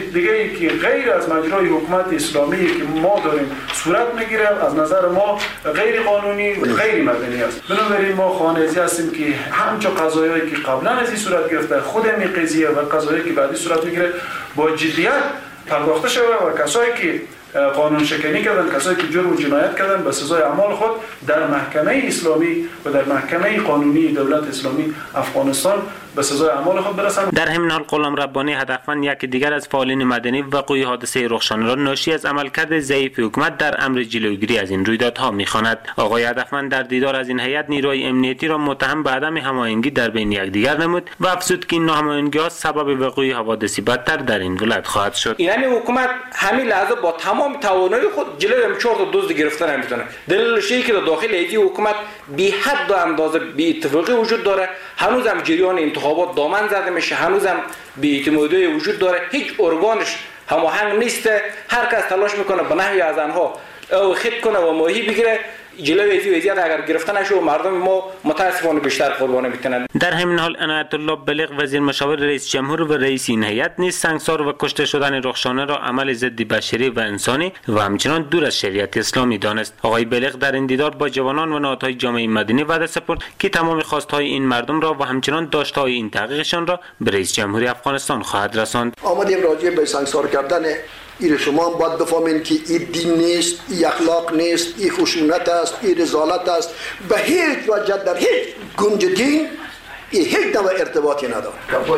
دیگه ای که غیر از مجرای حکومت اسلامی که ما داریم صورت میگیره از نظر ما غیر قانونی و غیر مدنی است. بنابراین ما خانه‌ای هستیم که همچون قضایایی که قبلا از این صورت گرفته خود این قضیه و قضایایی که بعدی صورت میگیره با جدیت پرداخته شده و کسایی که قانون شکنی کردن، کسایی که جرم و جنایت کردن به سزای اعمال خود در محکمه اسلامی و در محکمه قانونی دولت اسلامی افغانستان به سزای اعمال خود برسند. در همین حال غلام ربانی هدفمند یکی دیگر از فعالین مدنی وقوع حادثه رخشان را ناشی از عملکرد ضعیف حکومت در امر جلوگیری از این رویدادها می‌خواند. آقای هدفمند در دیدار از این هیئت نیروی امنیتی را متهم به عدم هماهنگی در بین یکدیگر نمود و افزود که این ناهماهنگی‌ها سبب وقوع حوادث بدتر در این ولایت خواهد شد. یعنی حکومت همین لحظه با تمام توانایی خود جلوی هم 4 تا دزد گرفتن نمیتونه. دلیلش اینه که در داخل ایدی حکومت بی حد و اندازه بی اتفاقی وجود داره. هنوز هم جریان انتخابات دامن زده میشه، هنوز هم بی اعتمادی وجود داره، هیچ ارگانش هماهنگ نیست. هر کس تلاش میکنه به نحوی از آنها او خط کنه و ماهی بگیره. جلوی این وضعیت اگر گرفته نشه مردم ما متاسفانه بیشتر قربانی میتونن. در همین حال عنایت الله بلیغ وزیر مشاور رئیس جمهور و رئیس این هیئت نیز سنگسار و کشته شدن رخشانه را عمل ضد بشری و انسانی و همچنان دور از شریعت اسلامی دانست. آقای بلیغ در این دیدار با جوانان و نهادهای جامعه مدنی وعده سپرد که تمام خواستهای این مردم را و همچنان داشته‌های این تحقیقشان را به رئیس جمهوری افغانستان خواهد رساند. آمدیم راجع به سنگسار کردن این شما هم باید بفهمین که این دین نیست، این اخلاق نیست، این خشونت است، این رذالت است. به هیچ وجه در هیچ گنج دین این هیچ نوع ارتباطی نداره.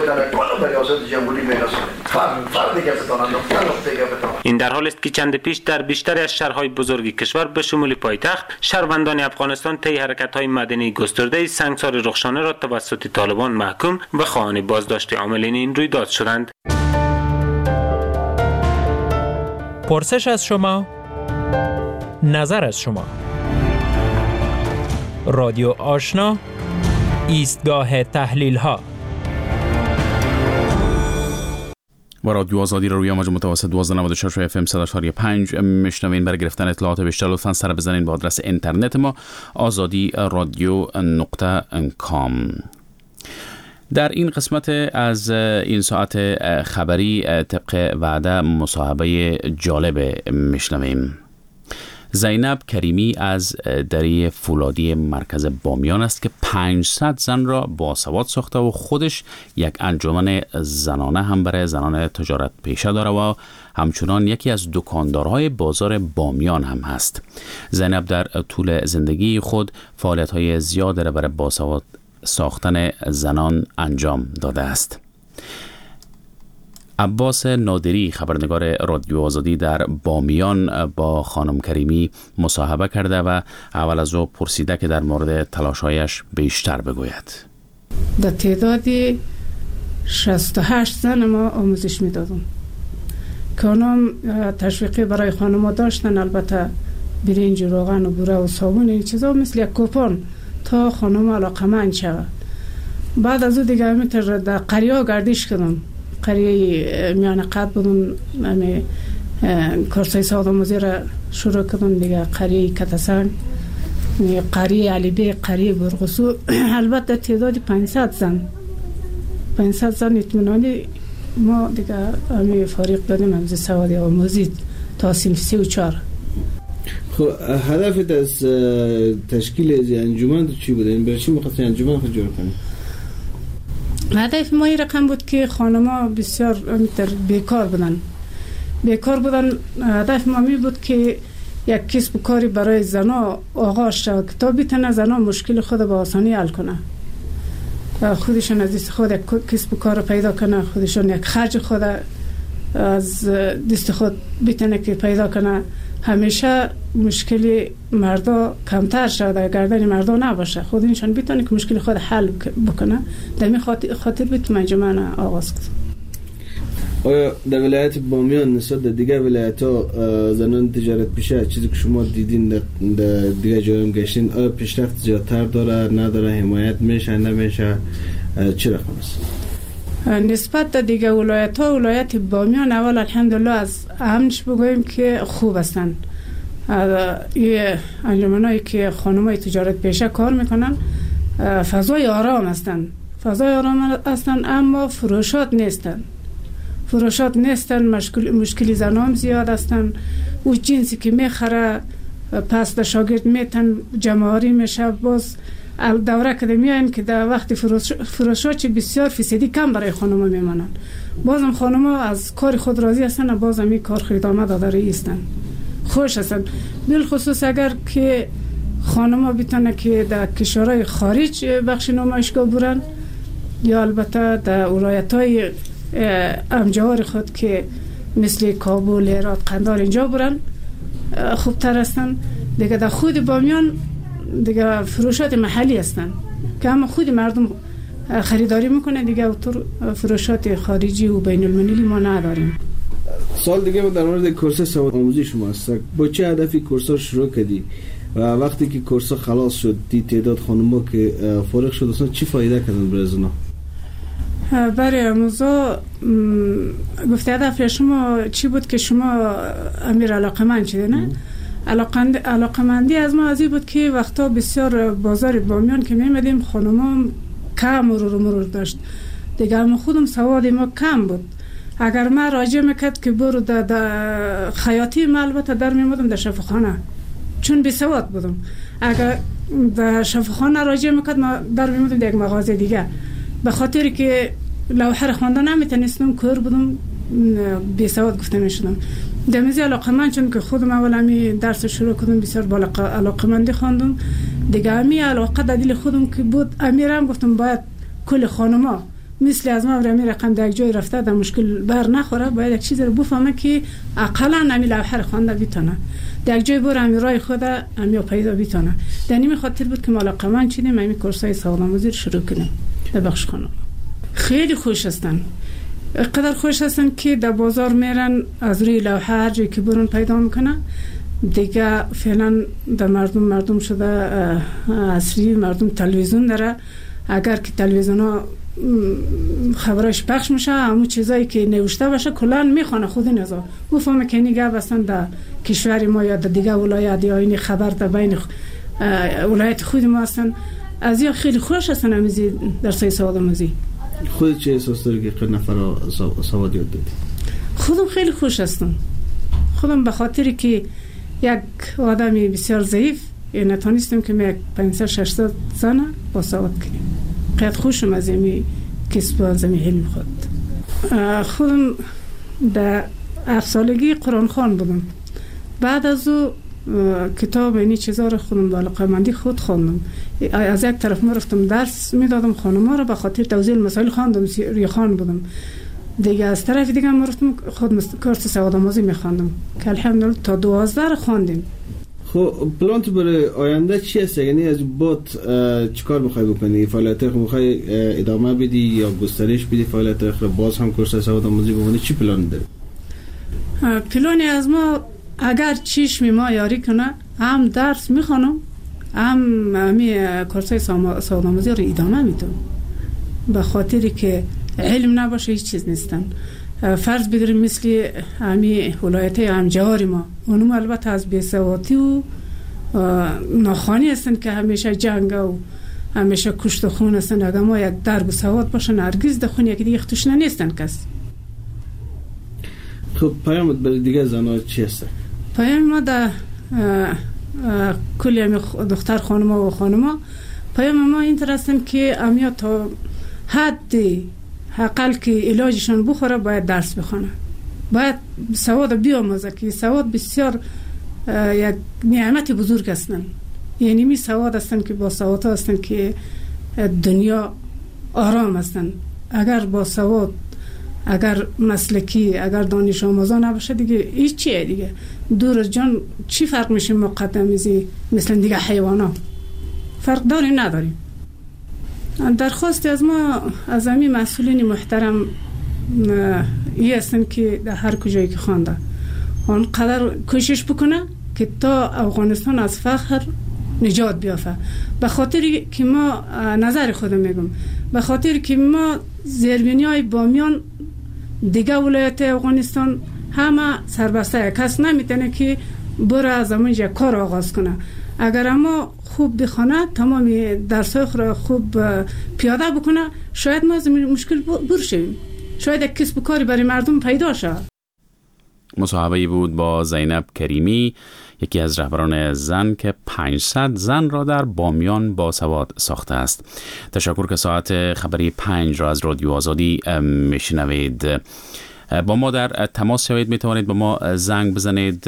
این در حال است که چند پیش در بیشتر از شهرهای بزرگ کشور به شمول پایتخت شهروندان افغانستان طی حرکت‌های مدنی گسترده سنگسار رخشانه را توسط طالبان محکوم و خواهان بازداشت عاملین این رویداد شدند. پرسش از شما، نظر از شما. رادیو آشنا، ایستگاه تحلیل ها. و رادیو آزادی رو روی امواج متوسط 1296 و FM 100.5 میشنوین. برای گرفتن اطلاعات بیشتر لطفاً سر بزنین به آدرس اینترنت ما azadi.radio.com. در این قسمت از این ساعت خبری طبق وعده مصاحبه جالب میشنویم. زینب کریمی از دری فولادی مرکز بامیان است که 500 زن را باسواد ساخته و خودش یک انجمن زنانه هم برای زنان تجارت پیشه داره و همچنان یکی از دکاندارهای بازار بامیان هم هست. زینب در طول زندگی خود فعالیت‌های زیادی را برای باسواد ساختن زنان انجام داده است. عباس نادری خبرنگار رادیو آزادی در بامیان با خانم کریمی مصاحبه کرده و اول از او پرسیده که در مورد تلاش‌هایش بیشتر بگوید. در تعدادی 68 زن ما آموزش میدادم که آنها تشویقی برای خانم‌ها داشتن، البته برنج و روغن و بوره و صابون این چیزا مثل یک کوپن تا خانم علاقمند شود. بعد از او دیگه همینطور در قریه گردش کردم. قریه میان قد بودم، همه کورسای سوادآموزی را شروع کردم دیگه. قریه کتسنگ، قریه علی بیگ، قریه برغسو. البته تعداد 500 زن اطمینانی ما دیگه همه فارغ دادیم از سواد آموزی تا صنف 34. خب هدفت از تشکیل از انجمن چی بود؟ برای چی می‌خواستی انجمن خود جور کنی؟ هدف ما این رقم بود که خانم‌ها بسیار بیکار بودن. هدف ما می بود که یک کسب و کاری برای زنها آغاز شود که تا بتونه زنها مشکل خود به آسانی حل کنه، خودشون از دست خود یک کسب و کار پیدا کنه، خودشون یک خرج خود از دست خود بتونه که پیدا کنه. همیشه مشکل مردا کمتر شده، گردن مردا نباشه، خودشون بتونه که مشکل خود حل بکنه. در این خاطر بود انجمن آغاز کرد. آیا در ولایت بامیان نسبت در دیگر ولایت‌ها زنان تجارت پیشه چیزی که شما دیدین در دیگر جاها هم گشتین، آیا پیشرفت زیادتر داره، نداره، حمایت میشه، نمیشه، چه رقم است؟ نسبت در دیگر ولایت‌ها، ولایت بامیان اول الحمدلله از امنش بگوییم که خوب هستن. این انجمنایی که خانم‌های تجارت پیشه کار میکنن فضای آرام هستن، اما فروشات نیستن. فروشات نیستن، مشکلی زنام زیاد هستن. او جنسی که میخره پس در شاگرد میتن جمعاری میشه، باز دوره که میاین که در وقت فروشات بسیار فیصدی کم برای خانوما میمانن. بازم خانوما از کار خود راضی هستن و بازم این کار خدمت داداری هستن، خوش هستن. بالخصوص اگر که خانوما بیتونه که در کشورهای خارج بخش نمایشگاه برن یا البته در ولایت‌های امجار خود که مثل کابل، هرات، قندهار اینجا برن خوبتر هستن. دیگه در خود بامیان دیگه فروشات محلی هستن که هم خود مردم خریداری میکنه، دیگه اوتر فروشات خارجی و بین المللی ما نداریم. سال دیگه در مورد کورس سواد آموزی شما است. با چه هدفی کورس شروع کردی و وقتی که کورس خلاص شد دی تعداد خانم‌ها که فارغ شد اصلا چی فایده کردن برای زنا؟ برای آموزا گفته هدف شما چی بود که شما امیر علاقمند شده نه؟ علاقمندی از ما از این بود که وقتا بسیار بازار بامیان که میمدیم خانوما کم مرور داشت دیگه، ما خودم سواد ما کم بود. اگر ما راجع میکرد که برو در خیاطی ما البته در میمودم در شفاخانه چون بی سواد بودم. اگر در شفاخانه راجع میکرد ما در میمودم در یک مغازه دیگه، به خاطر که لوحه را خواندن نمیتونستم، کور بودم، بی سواد گفته میشدم. دمیزی علاقمند چون که خودم اول همی درس شروع کردم بسیار بالا علاقمندی خواندم دیگه. همی علاقه در دل خودم که بود امیرم گفتم باید کل خانما مثل از ما برای رقم در یک جای رفته در مشکل بر نخوره، باید یک چیز رو بفهمه که اقلا همی لوحه را خوانده بیتونه، در یک جای بر همی رای خود همی پیدا بیتونه. در این خاطر بود که ما علاقمند شدیم همی کورسای سواد آموزی شروع کردیم در بخش خانم. خیلی خوش هستن، قدر خوش هستن که در بازار میرن از روی لوحه هر جایی که برون پیدا میکنن دیگه. فعلا در مردم شده عصری، مردم تلویزیون داره، اگر که تلویزیون ها خبرش پخش میشه همون چیزایی که نوشته باشه کلان میخونه خود نزا بفهمه که اینی گپ هستن در کشور ما یا در دیگه ولایت یا این خبر در بین ولایت خود ما هستن. از یا خیلی خوش هستن همیزی درسای سواد آموزی. خودت چه احساس داری که نفر سواد یاد دادی؟ خودم خیلی خوش هستم. خودم به خاطر که یک آدمی بسیار ضعیف نتونستم که من 500-600 سنه با سواد کنیم. قید خوشم از این کسب و زمین علم خود. خودم در 7 سالگی قرآن خوان بودم. بعد از او کتاب اینی چیزا رو خودم با علاقه‌مندی خود خواندم. از یک طرف ما رفتم درس میدادم خانم‌ها رو، به خاطر توضیح مسائل خواندم، ریخان بودم. دیگه از طرف دیگه ما رفتم خود کورس سواد آموزی می‌خواندم که الحمدلله تا 12 رو خواندیم. خب پلان تو برای آینده چی است؟ یعنی از بعد چیکار می‌خوای بکنی؟ فعالیت خود می‌خوای ادامه بدی یا گسترش بدی فعالیت خود، باز هم کورس سواد آموزی بکنی؟ چی پلان داری؟ پلانی از ما اگر چشم ما یاری کنه هم درس میخوانم هم همی کورسای سواد آموزی رو ادامه میدم، به خاطر که علم نباشه هیچ چیز نیستن. فرض بگیریم مثل همی ولایت امجار ما اونم البته از بیسوادی و ناخوانی هستن که همیشه جنگ و همیشه کشت و خون هستن. اگر ما یک درب سواد باشن هرگز در خون یکی دیگه اختشنه نیستن کس. خب پیامت برای دیگه زنها چی هست؟ پیام ما در کلی دختر خانما و خانما پیام ما این طور هستن که امیا تا حدی حقل که علاجشان بخوره باید درس بخونه، باید سواد بیاموزه که سواد بسیار یک نعمت بزرگ هستن. یعنی می سواد هستن که با سواد هستن که دنیا آرام هستن. اگر با سواد، اگر مسلکی، اگر دانش آموزا نباشه دیگه هیچ چیه دیگه دور از جان چی فرق میشه مقدمیزی مثل دیگه حیوانات؟ فرق نداریم. درخواست از ما از همین مسئولین محترم این هستن که در هر کجایی که خوانده اون قدر کوشش بکنه که تا افغانستان از فقر نجات بیافته. به خاطر که ما نظر خودم میگم، به خاطر که ما زیربنیای بامیان دیگه ولایت افغانستان همه سربسته، کس نمیتونه که بره از همونجا کار آغاز کنه. اگر ما خوب بخونه تمام درسای خود خوب پیاده بکنه شاید ما از مشکل بر شویم، شاید یک کسب و کاری برای مردم پیدا شد. مصاحبه‌ای بود با زینب کریمی، یکی از رهبران زن که 500 زن را در بامیان باسواد ساخته است. تشکر که ساعت خبری 5 را از رادیو آزادی میشنوید. با ما در تماس شوید، می توانید با ما زنگ بزنید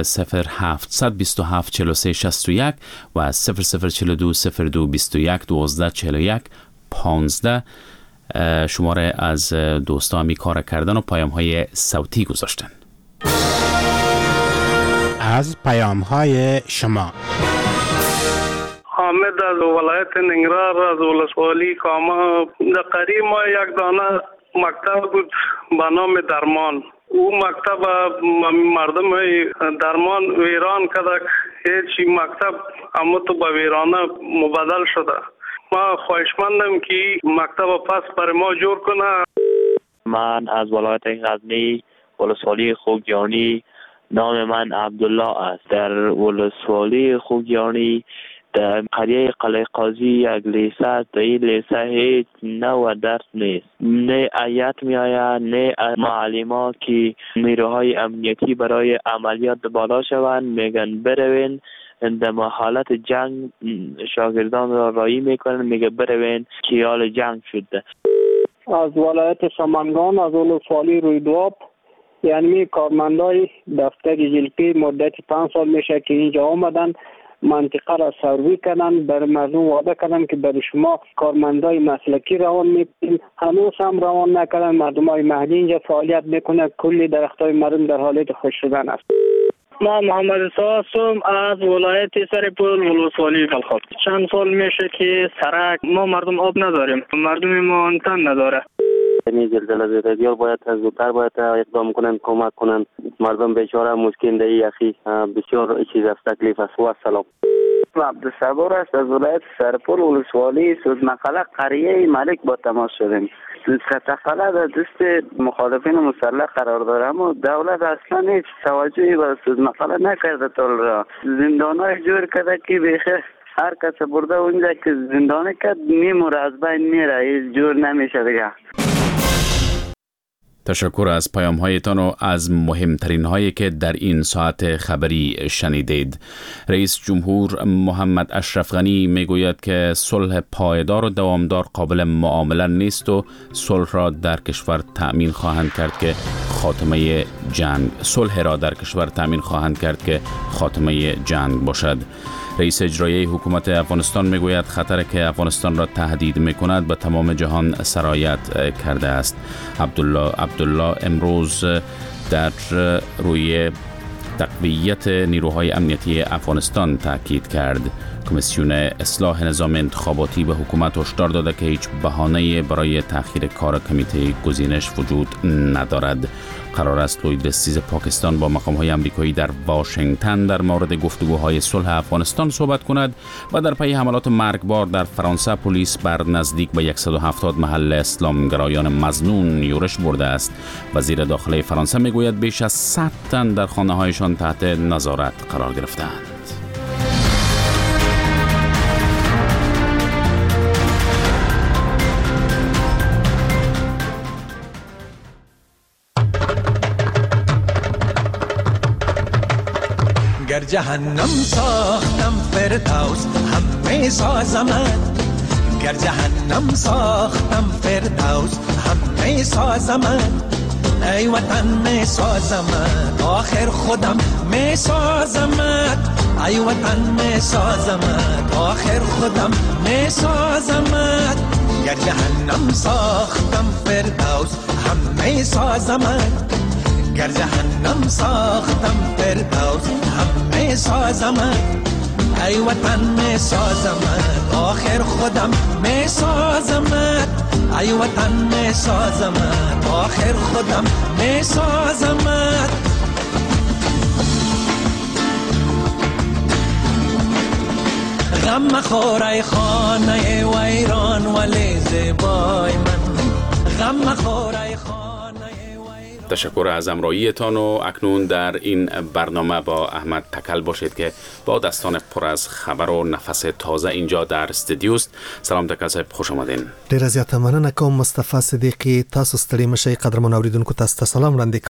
0727 43 61 و 0042 02 21 12 41 15. شماره از دوستا می کار کردن و پیام های صوتی گذاشتن. از پیام های شما. حامد از ولایت ننگرهار از ولسوالی کاما. در قریب ما یک دانه مکتب بود به نام درمان. او مکتب مردم درمان ویران کردک. هیچ مکتب اما تو به ویرانه مبدل شده. ما خواهشمندم که مکتب پس برای ما جور کنه. من از ولایت غزنی ولسوالی خوگیانی. نام من عبدالله است. در ولسوالی خوگیانی در قریه قلعه قاضی یک لیسه است. در این لیسه هیچ نوع درس نیست. نه آیت می آید نه معلمان که نیروهای امنیتی برای عملیات بالا شوند میگن بروین. در حالت جنگ شاگردان را رایی میکنن، میگه بروین که حال جنگ شده. از ولایت سمنگان از ولسوالی رویدواب، یعنی کارمندای دفتر جلپی مدت 5 سال میشه که اینجا آمدن منطقه را سروی کردن، بر مردم وعده کردن که بر شما کارمندای مسلکی روان میکنیم، هنوز هم روان نکردن. مردم های محلی اینجا فعالیت میکنه، کلی درختای مردم در حالت خشک شدن است. ما محمد هستم از ولایت سرپل ولسوالی بلخاب. چند سال میشه که سرک ما مردم آب نداریم، مردم ما آنتن نداره. این زلزله زدگی‌ها باید زودتر اقدام کنن، کمک کنن. مردم بیچاره مشکل دهی اخی بسیار چیز است، تکلیف است. و سلام. عبدالصبور است از ولایت سرپل ولسوالی سودمقاله قریه ملک با تماس شدیم. سودمقاله در دست مخالفین مسلح قرار داره، اما دولت اصلا هیچ توجهی به سودمقاله نکرده. تا را زندانای جور کرده که بیخه هر کس برده اونجا که زندانه کرد میموره، از بین میره، هیچ جور نمیشه دیگه. تشکر از پیام هایتان و از مهمترین هایی که در این ساعت خبری شنیدید. رئیس جمهور محمد اشرف غنی میگوید که صلح پایدار و دوامدار قابل معامله نیست و صلح را در کشور تأمین خواهند کرد که خاتمه جنگ باشد. رئیس اجرایی حکومت افغانستان میگوید خطر که افغانستان را تهدید میکند به تمام جهان سرایت کرده است. عبدالله امروز در روی تقویت نیروهای امنیتی افغانستان تاکید کرد. کمیسیون اصلاح نظام انتخاباتی به حکومت هشدار داده که هیچ بهانه‌ای برای تأخیر کار کمیته گزینش وجود ندارد. قرار است لوید سیز پاکستان با مقام‌های آمریکایی در واشنگتن در مورد گفتگوهای صلح افغانستان صحبت کند و در پی حملات مرگبار در فرانسه پلیس بر نزدیک به 170 محل اسلامگرایان مظنون یورش برده است. وزیر داخلی فرانسه میگوید بیش از 100 تن در خانه‌هایشان تحت نظارت قرار گرفتند. گر جهنم ساختم فردوس همه سازمت، گر جهنم ساختم فردوس همه سازمت، ای وطن می سازمت آخر خودم می سازمت، ای وطن می سازمت آخر خودم می سازمت، گر جهنم ساختم فردوس همه سازمت، گر جهنم ساختم فردوس همه سازمت، ای وطن می سازمت آخر خودم می سازمت، ای وطن می سازمت آخر خودم می سازمت. غم مخور ای خانه ویران ولی زیبای من، غم مخور ای خانه. تشکر از همراهیتان و اکنون در این برنامه با احمد تکل باشید که با دستان پر از خبر و نفس تازه اینجا در استودیو است. سلام تکل صاحب، خوش آمدین. ډیره زیاته مننه کوم مصطفی صدیقی. تاسو ستړي مشئ قدرمن اوریدونکو، تاسو ته سلام وړاندې